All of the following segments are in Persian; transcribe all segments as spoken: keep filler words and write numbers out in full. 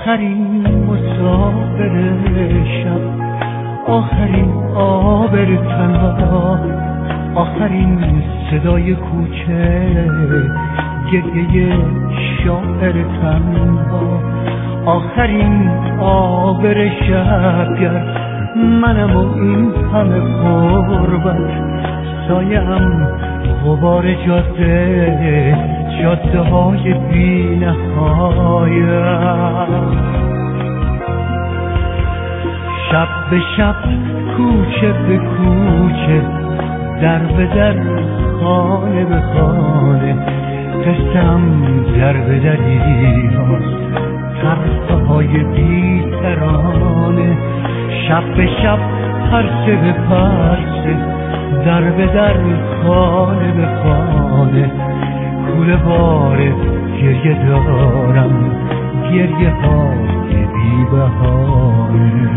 آخرین مسافر شب، آخرین آبر تنها، آخرین صدای کوچه، گریه شاعر تنها، آخرین آبر شبگر منم و این همه غربت، سایم غبار جاده، جاده های بی نهایت، شب به شب کوچه به کوچه، در به در خانه به خانه، قسم در به دری هاست، طرفه های بی ترانه، شب به شب پرسه به پرسه، در به در خانه به خانه، کوله بار گریه دارم، گریه های بی بهانه.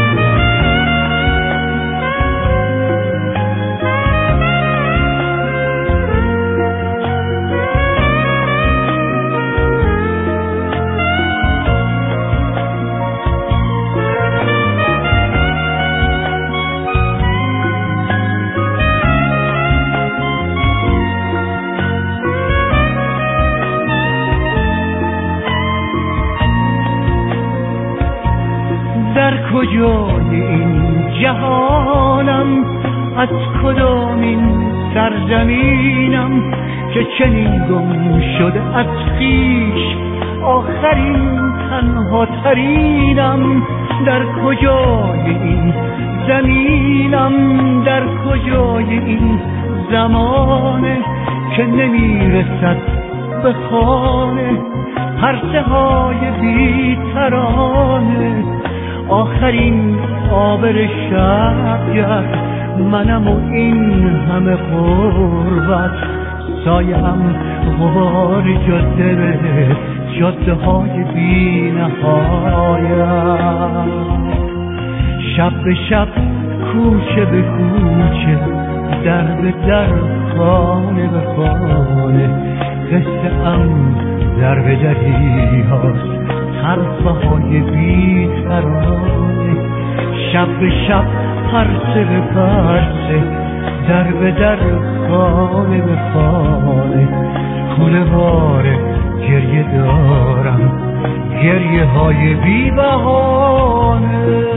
در کجای این جهانم، از کدامین سرزمینم که چنین گم شده از خویش، آخرین تنها ترینم، در کجای این زمینم، در کجای این زمانه که نمیرسد به خانه، پرسه های بی ترانه، آخرین آبر شبگر منم و این همه غربت، سایم غبار جاده، جاده های بی نهایت، شب به شب کوچه به کوچه، در به در خانه به خانه، قصه ام در به دری هاست، حرفه های بی ترانه، شب به شب پرسه به پرسه، در به در خانه به خانه، کوله بار گریه دارم، گریه های بی بهانه.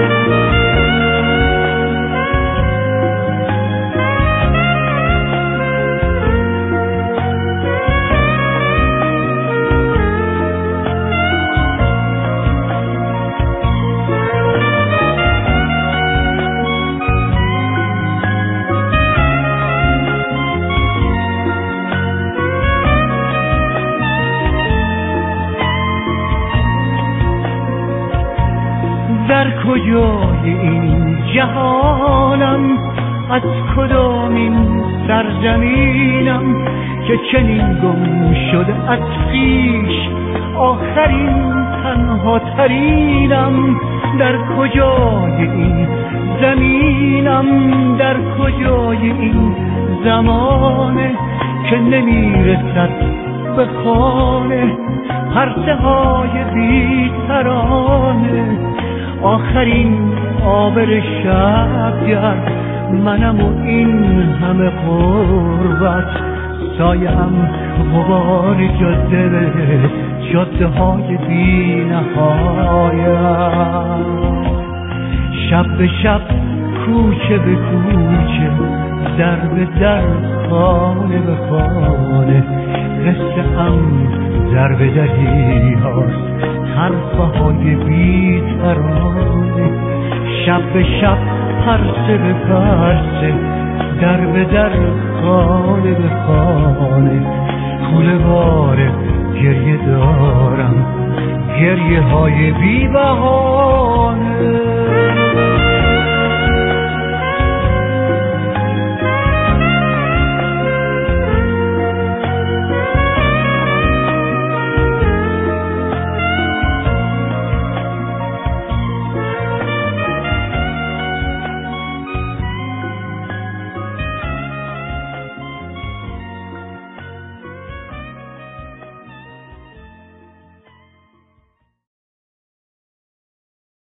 در کجای این جهانم، از کدامین سرزمینم که چنین گم شده از خویش، آخرین تنها ترینم، در کجای این زمینم، در کجای این زمانه که نمیرسد به خانه، پرسه های بی ترانه، آخرین آبر شبگر منم و این همه غربت، سایم غبار جاده، جاده های بی نهایت، شب به شب کوچه به کوچه، در به در خانه به خانه، قصه ام در به دری هاست، حرفه های بی ترانه، شب به شب پرسه به پرسه، در به در خانه به خانه، کوله بار گریه دارم، گریه های بی بهانه.